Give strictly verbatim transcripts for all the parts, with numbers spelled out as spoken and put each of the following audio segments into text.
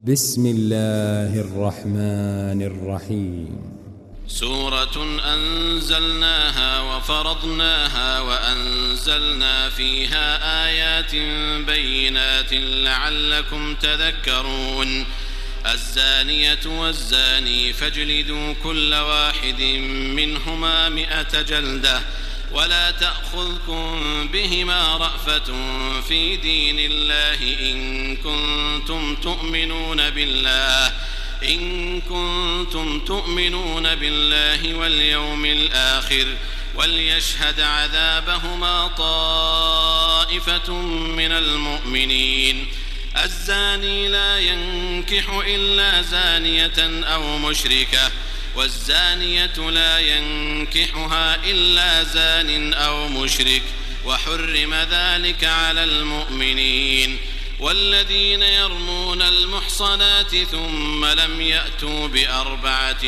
بسم الله الرحمن الرحيم. سورة أنزلناها وفرضناها وأنزلنا فيها آيات بينات لعلكم تذكرون. الزانية والزاني فاجلدوا كل واحد منهما مئة جلدة ولا تأخذكم بهما رأفة في دين الله إن كنتم تؤمنون بالله إن كنتم تؤمنون بالله واليوم الآخر وليشهد عذابهما طائفة من المؤمنين. الزاني لا ينكح إلا زانية أو مشركة والزانية لا ينكحها إلا زان أو مشرك وحرم ذلك على المؤمنين. والذين يرمون المحصنات ثم لم يأتوا بأربعة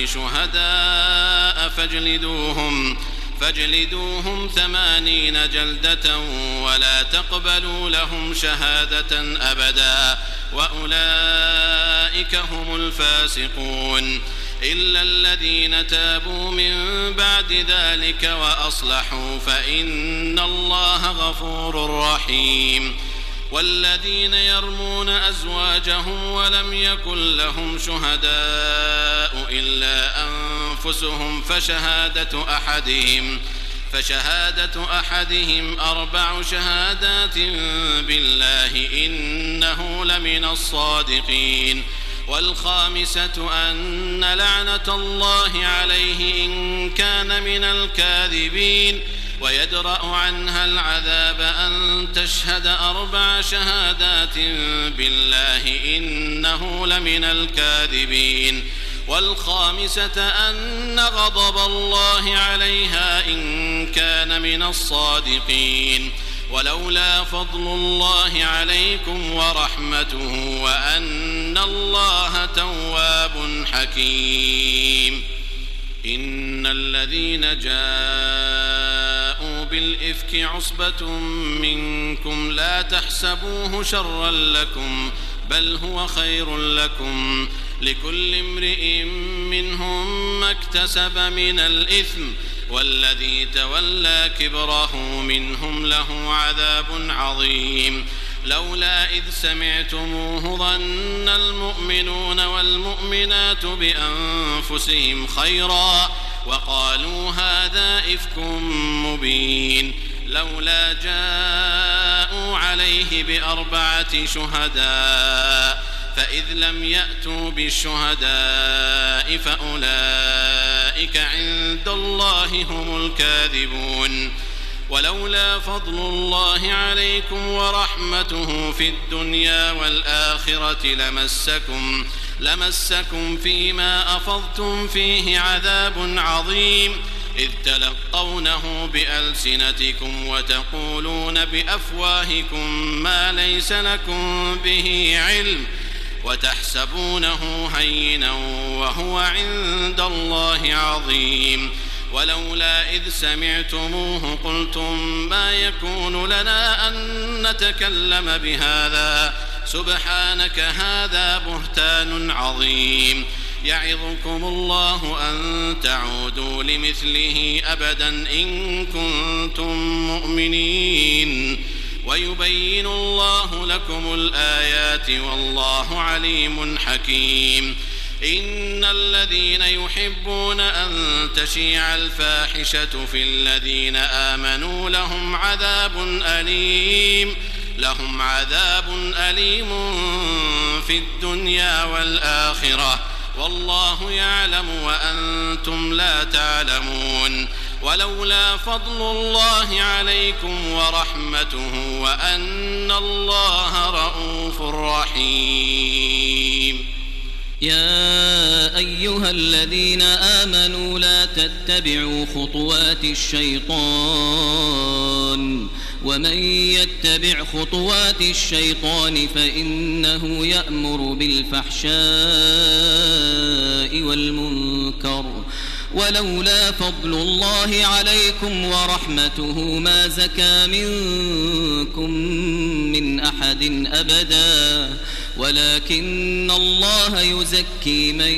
شهداء فاجلدوهم فاجلدوهم ثمانين جلدة ولا تقبلوا لهم شهادة أبدا وأولئك هم الفاسقون إلا الذين تابوا من بعد ذلك وأصلحوا فإن الله غفور رحيم. والذين يرمون أزواجهم ولم يكن لهم شهداء إلا أنفسهم فشهادة أحدهم فشهادة أحدهم أربع شهادات بالله إنه لمن الصادقين. والخامسة أن لعنة الله عليه إن كان من الكاذبين ويدرأ عنها العذاب أن تشهد أربع شهادات بالله إنه لمن الكاذبين. والخامسة أن غضب الله عليها إن كان من الصادقين. ولولا فضل الله عليكم ورحمته وأن الله تواب حكيم. إن الذين جاءوا بالإفك عصبة منكم لا تحسبوه شرا لكم بل هو خير لكم لكل امرئ منهم ما اكتسب من الإثم والذي تولى كبره منهم له عذاب عظيم. لولا إذ سمعتموه ظن المؤمنون والمؤمنات بأنفسهم خيرا وقالوا هذا إفك مبين. لولا جاءوا عليه بأربعة شهداء فإذ لم يأتوا بالشهداء فأولئك عند الله هم الكاذبون. ولولا فضل الله عليكم ورحمته في الدنيا والآخرة لمسكم لمسكم فيما أفضتم فيه عذاب عظيم إذ تلقونه بألسنتكم وتقولون بأفواهكم ما ليس لكم به علم وتحسبونه هينا وهو عند الله عظيم. ولولا إذ سمعتموه قلتم ما يكون لنا أن نتكلم بهذا سبحانك هذا بهتان عظيم. يعظكم الله أن تعودوا لمثله أبدا إن كنتم مؤمنين ويبين الله لكم الآيات والله عليم حكيم. إن الذين يحبون أن تشيع الفاحشة في الذين آمنوا لهم عذاب أليم لهم عذاب أليم في الدنيا والآخرة والله يعلم وأنتم لا تعلمون. ولولا فضل الله عليكم ورحمته وأن الله رءوف رحيم. يا أيها الذين آمنوا لا تتبعوا خطوات الشيطان ومن يتبع خطوات الشيطان فإنه يأمر بالفحشاء والمنكر ولولا فضل الله عليكم ورحمته ما زكى منكم من أحد أبدا ولكن الله يزكي من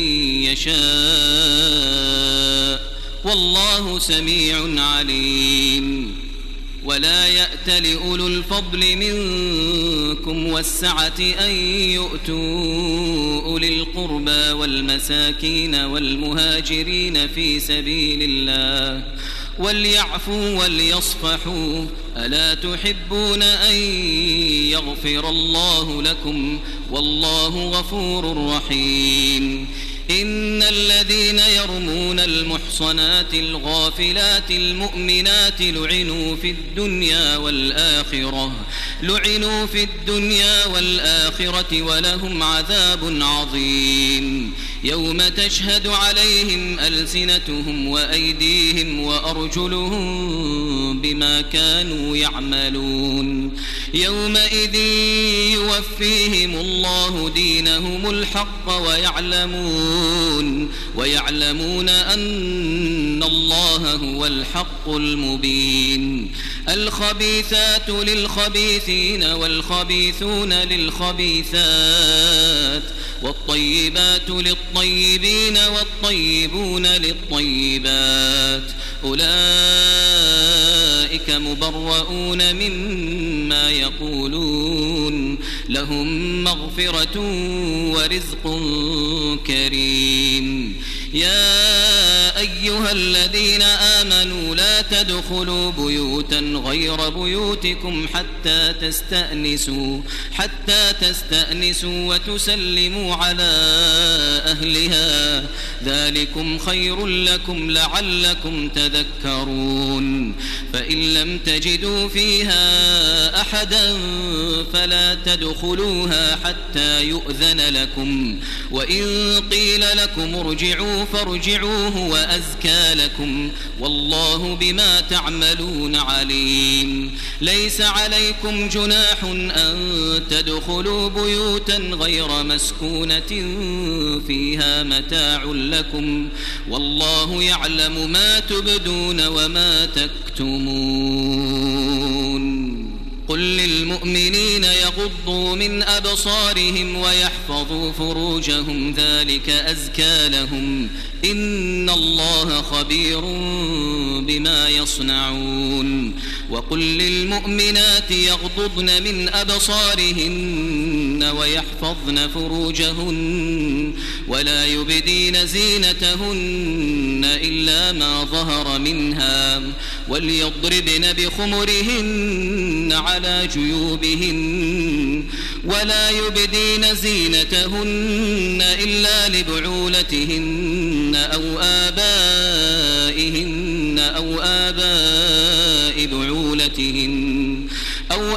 يشاء والله سميع عليم. ولا يأتل أولو الفضل منكم والسعة أن يؤتوا أولي القربى والمساكين والمهاجرين في سبيل الله وليعفوا وليصفحوا ألا تحبون أن يغفر الله لكم والله غفور رحيم. إن الذين يرمون المحصنات الغافلات المؤمنات لعنوا في الدنيا والآخرة لعنوا في الدنيا والآخرة ولهم عذاب عظيم. يوم تشهد عليهم ألسنتهم وأيديهم وأرجلهم بما كانوا يعملون. يومئذ يوفيهم الله دينهم الحق ويعلمون ويعلمون أن الله هو الحق المبين. الخبيثات للخبيثين والخبيثون للخبيثات والطيبات للطيبين والطيبون للطيبات أولئك مبرؤون مما يقولون لهم مغفرة ورزق كريم. يا أيها الذين آمنوا لا تدخلوا بيوتا غير بيوتكم حتى تستأنسوا حتى تستأنسوا وتسلموا على أهلها ذلكم خير لكم لعلكم تذكرون. فإن لم تجدوا فيها أحدا فلا تدخلوها حتى يؤذن لكم وإن قيل لكم ارجعوا فارجعوا هو أزكى لكم والله بما تعملون عليم. ليس عليكم جناح أن تدخلوا بيوتا غير مسكونة فيها متاع لكم والله يعلم ما تبدون وما تكتمون. قل للمؤمنين يغضوا من أبصارهم ويحفظوا فروجهم ذلك أزكى لهم إن الله خبير بما يصنعون. وقل للمؤمنات يغضضن من أبصارهن ويحفظن فروجهن ولا يبدين زينتهن إلا ما ظهر منها وليضربن بخمرهن على جيوبهن ولا يبدين زينتهن إلا لبعولتهن أو آبائهن أو آباء بعولتهن أو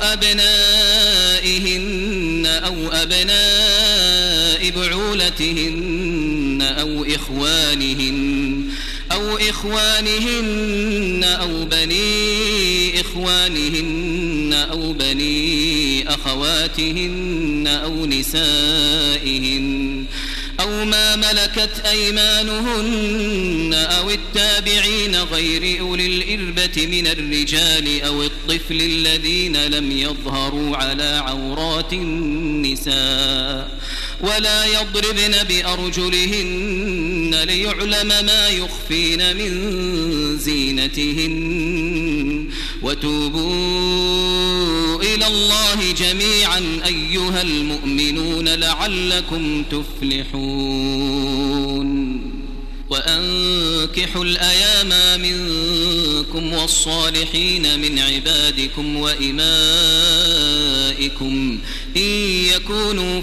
أبنائهن أو أبناء بعولتهن أو إخوانهن أو إخوانهن أو بني إخوانهن أو بني أخواتهن أو نسائهن أو ما ملكت أيمانهن أو التابعين غير أولي الإربة من الرجال أو الطفل الذين لم يظهروا على عورات النساء ولا يضربن بأرجلهن ليعلم ما يخفين من زينتهن. وتوبوا إلى الله جميعا أيها المؤمنون لعلكم تفلحون. وأنكحوا الأيام منكم والصالحين من عبادكم وإمائكم إن يكونوا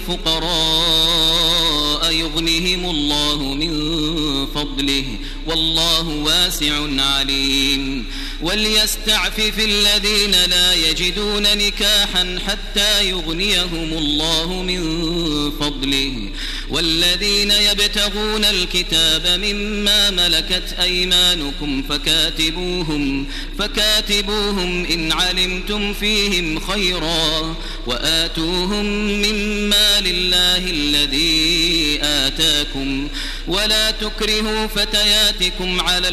فقراء يغنهم الله من فضله والله واسع عليم. وليستعفف الذين لا يجدون نكاحا حتى يغنيهم الله من فضله والذين يبتغون الكتاب مما ملكت أيمانكم فكاتبوهم فكاتبوهم إن علمتم فيهم خيرا وآتوهم مما لله الذي آتاكم ولا تكرهوا فتياتكم على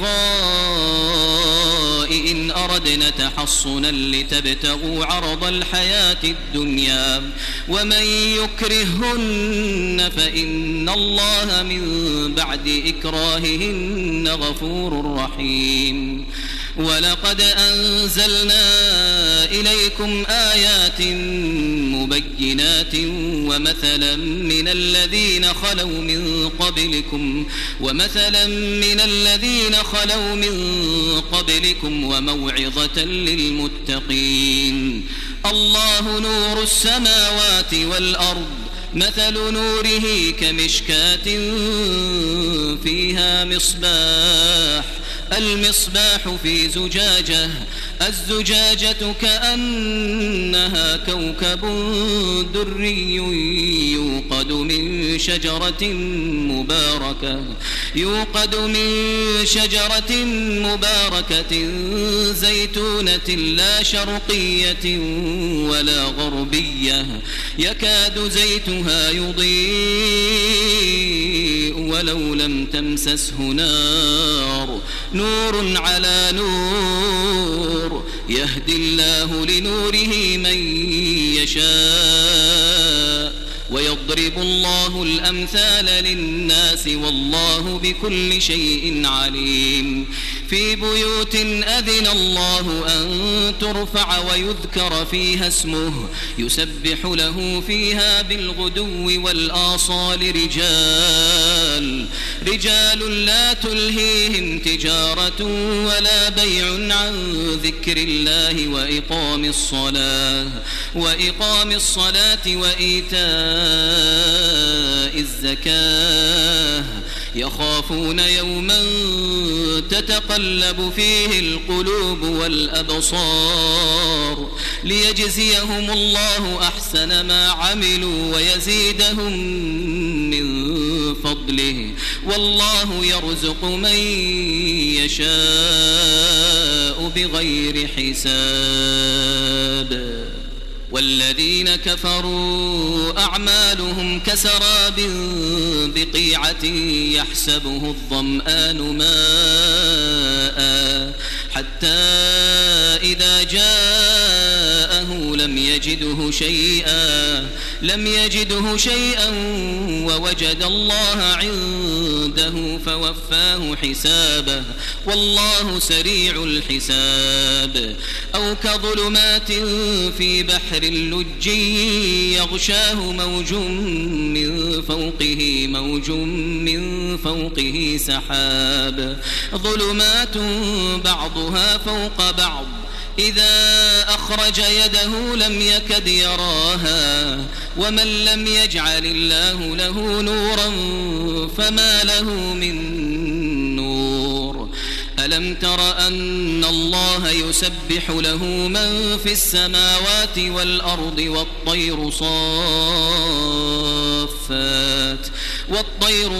البغاء إن أردنا تحصنا لتبتغوا عرض الحياة الدنيا ومن يكرههن فإن الله من بعد إكراههن غفور رحيم. ولقد أنزلنا إليكم آيات مبينات ومثلا من الذين خلوا من قبلكم ومثلا من الذين خلوا من قبلكم وموعظة للمتقين. الله نور السماوات والأرض مثل نوره كمشكاة فيها مصباح المصباح في زجاجة الزجاجة كأنها كوكب دري يوقد من شجرة مباركة يوقد من شجرة مباركة زيتونة لا شرقية ولا غربية يكاد زيتها يضيء ولو لم تمسسه نار نور على نور يهدي الله لنوره من يشاء ويضرب الله الأمثال للناس والله بكل شيء عليم. في بيوت أذن الله أن ترفع ويذكر فيها اسمه يسبح له فيها بالغدو والآصال رجال رجال لا تلهيهم تجارة ولا بيع عن ذكر الله وإقام الصلاة وإقام الصلاة وإيتاء الزكاة يخافون يوما تتقلب فيه القلوب والأبصار ليجزيهم الله أحسن ما عملوا ويزيدهم من فضله والله يرزق من يشاء بغير حساب. والذين كفروا أعمالهم كسراب بقيعة يحسبه الظمآن ماء حتى إذا جاءه لم يجده شيئا لم يجده شيئا ووجد الله عنده فوفاه حسابه والله سريع الحساب. أو كظلمات في بحر اللج يغشاه موج من فوقه موج من فوقه سحاب ظلمات بعضها فوق بعض إذا أخرج يده لم يكد يراها ومن لم يجعل الله له نورا فما له من نور. ألم تر أن الله يسبح له من في السماوات والأرض والطير صافات والطير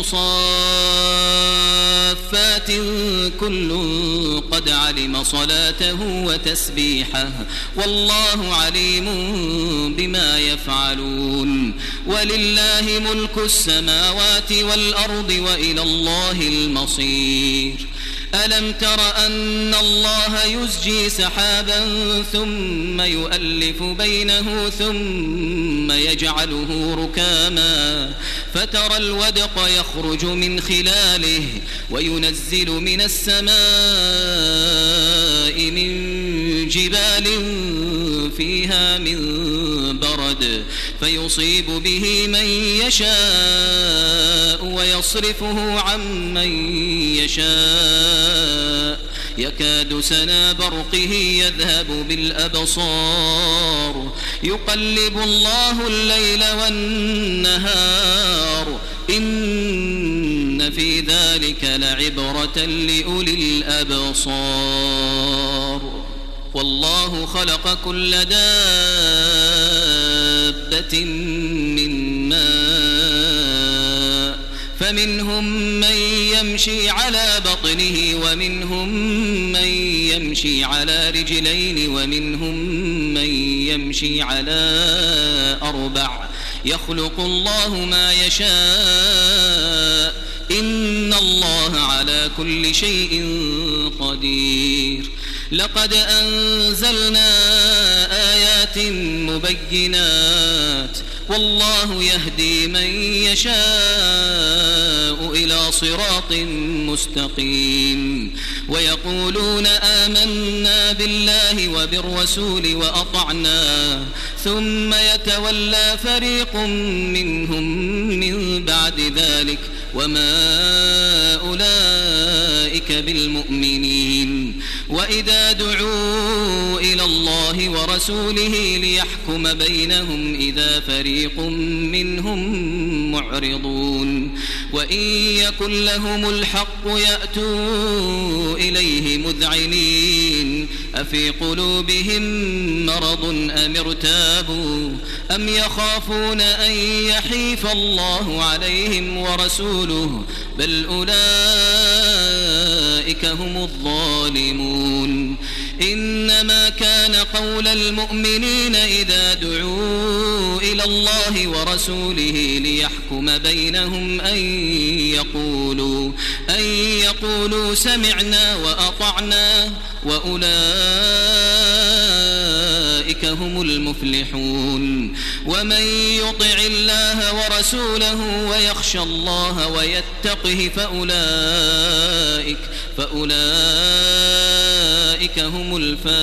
صافات كل قد علم صلاته وتسبيحه والله عليم بما يفعلون. ولله ملك السماوات والأرض وإلى الله المصير. ألم تر أن الله يزجي سحابا ثم يؤلف بينه ثم يجعله ركاما فترى الودق يخرج من خلاله وينزل من السماء من جبال فيها من برد فيصيب به من يشاء ويصرفه عن من يشاء يكاد سنا برقه يذهب بالأبصار يقلب الله الليل والنهار إن في ذلك لعبرة لأولي الأبصار. والله خلق كل دابة من ماء فمنهم من يمشي على بطنه ومنهم من يمشي على رجلين ومنهم من يمشي على أربع يخلق الله ما يشاء كل شيء قدير. لقد أنزلنا آيات مبينات والله يهدي من يشاء إلى صراط مستقيم. ويقولون آمنا بالله وبالرسول وأطعنا ثم يتولى فريق منهم من بعد ذلك وما أولئك بالمؤمنين. وإذا دعوا إلى الله ورسوله ليحكم بينهم إذا فريق منهم معرضون. وإن يكن لهم الحق يأتوا إليه مذعنين أفي قلوبهم مرض أم ارتابوا أم يخافون أن يحيف الله عليهم ورسوله بل أولئك هم الظالمون. إنما كان قول المؤمنين إذا دعوا إلى الله ورسوله ليحكم بينهم أن يقولوا أن يقولوا سمعنا وأطعنا وأولئك هم المفلحون. ومن يطع الله ورسوله ويخشى الله ويتقه فأولئك فأولئك هم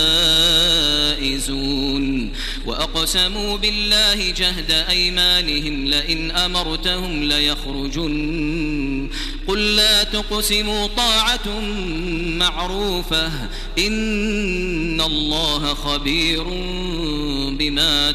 الفائزون. وأقسموا بالله جهد أيمانهم لئن أمرتهم ليخرجن قل لا تقسموا طاعة معروفة إن الله خبير بما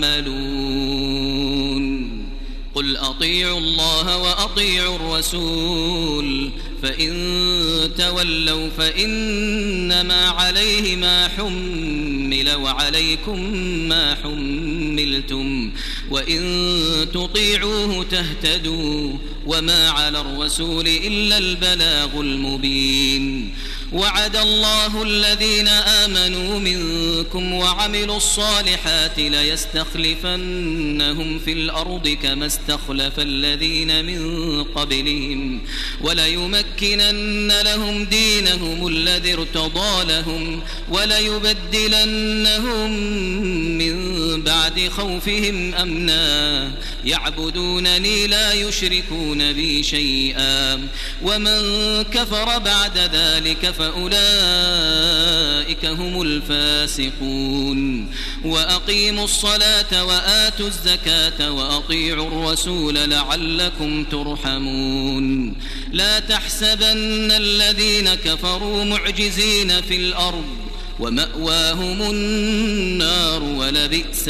تعملون. قل أطيعوا الله وأطيعوا الرسول فإن تولوا فإنما عليه ما حمل وعليكم ما حملتم وإن تطيعوه تهتدوا وما على الرسول إلا البلاغ المبين. وعد الله الذين آمنوا منكم وعملوا الصالحات ليستخلفنهم في الأرض كما استخلف الذين من قبلهم وليمكنن لهم دينهم الذي ارتضى لهم وليبدلنهم من بعد خوفهم أمنا يعبدونني لا يشركون بي شيئا ومن كفر بعد ذلك فأولئك هم الفاسقون. وأقيموا الصلاة وآتوا الزكاة وأطيعوا الرسول لعلكم ترحمون. لا تحسبن الذين كفروا معجزين في الأرض ومأواهم النار ولبئس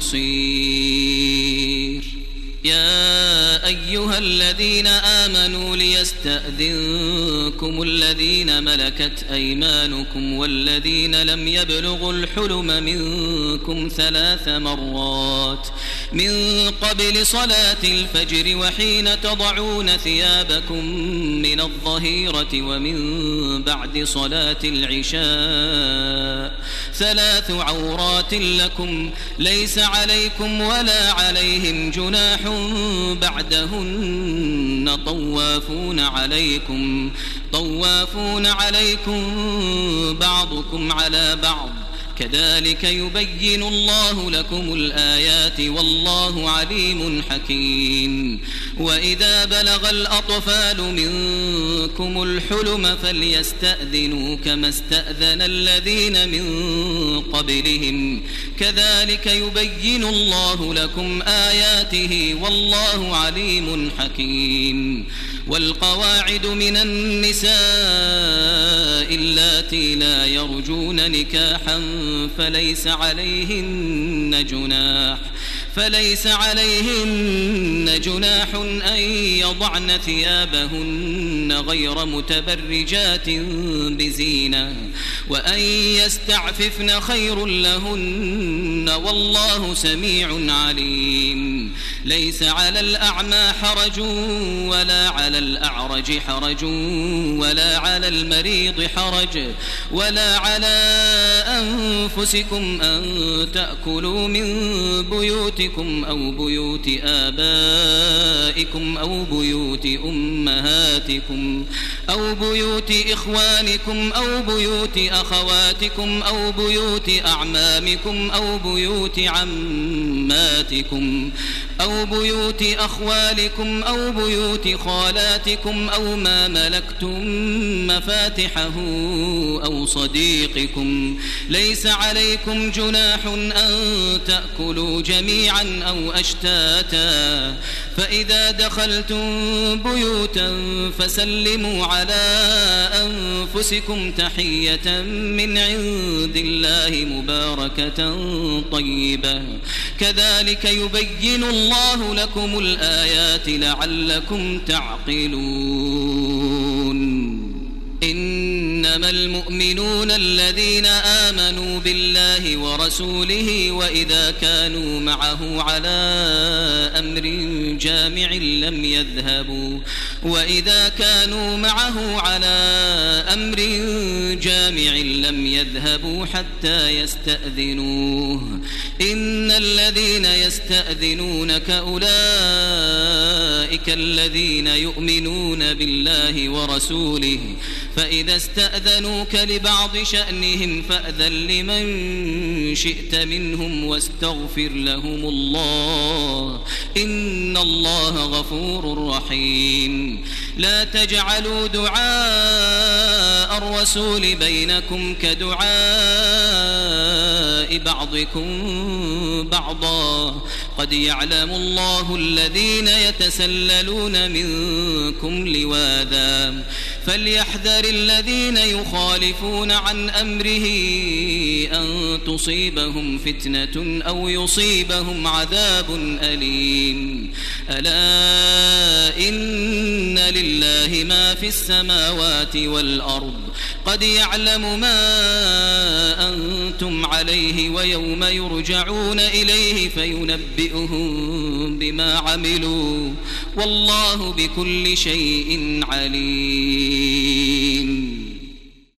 المصير. يا أيها الذين آمنوا ليستأذنكم الذين ملكت أيمانكم والذين لم يبلغوا الحلم منكم ثلاث مرات من قبل صلاة الفجر وحين تضعون ثيابكم من الظهيرة ومن بعد صلاة العشاء ثلاث عورات لكم ليس عليكم ولا عليهم جناح بعدهن طوافون عليكم طوافون عليكم بعضكم على بعض كذلك يبين الله لكم الآيات والله عليم حكيم. وإذا بلغ الأطفال منكم الحلم فليستأذنوا كما استأذن الذين من قبلهم كذلك يبين الله لكم آياته والله عليم حكيم. والقواعد من النساء اللاتي لا يرجون نكاحا فليس عليهن جناح فليس عليهن جناح أن يضعن ثيابهن غير متبرجات بزينة وأن يستعففن خير لهن والله سميع عليم. ليس على الأعمى حرج ولا على الأعرج حرج ولا على المريض حرج ولا على أنفسكم أن تأكلوا من بيوتكم أو بيوت آبائكم أو بيوت أمهاتكم أو بيوت إخوانكم أو بيوت أخواتكم أو بيوت أعمامكم أو بيوت عماتكم أو بيوت أخوالكم أو بيوت خالاتكم أو ما ملكتم مفاتحه أو صديقكم. ليس عليكم جناح أن تأكلوا جميعا أو أشتاتا، فإذا دخلتم بيوتا فسلموا على أنفسكم تحية من عند الله مباركة طيبة، كذلك يبين الله لكم الآيات لعلكم تعقلون. إنما المؤمنون الذين آمنوا بالله ورسوله وإذا كانوا معه على أمر جامع لم يذهبوا وإذا كانوا معه على أمر جامع لم يذهبوا حتى يستأذنوه. إن الذين يستأذنونك أولئك الذين يؤمنون بالله ورسوله، فإذا استأذنوك لبعض شأنهم فأذن لمن شئت منهم واستغفر لهم الله، إن الله غفور رحيم. لا تجعلوا دعاء الرسول بينكم كدعاء بعضكم بعضا، قد يعلم الله الذين يتسللون منكم لواذا، فليحذر الذين يخالفون عن أمره أن تصيبهم فتنة أو يصيبهم عذاب أليم. ألا إن لله ما في السماوات والأرض، قد يعلم ما أنتم عليه ويوم يرجعون إليه فينبئهم بما عملوا، والله بكل شيء عليم.